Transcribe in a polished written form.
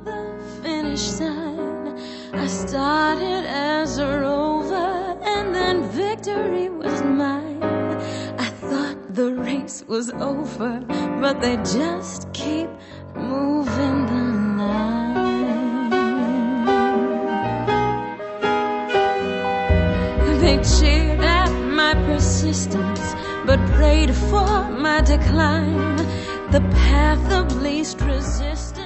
the finish sign. I started as a rover, and then victory was mine. I thought the race was over, but they just keep moving the line. They cheered at my persistence, but prayed for my decline. The path of least resistance.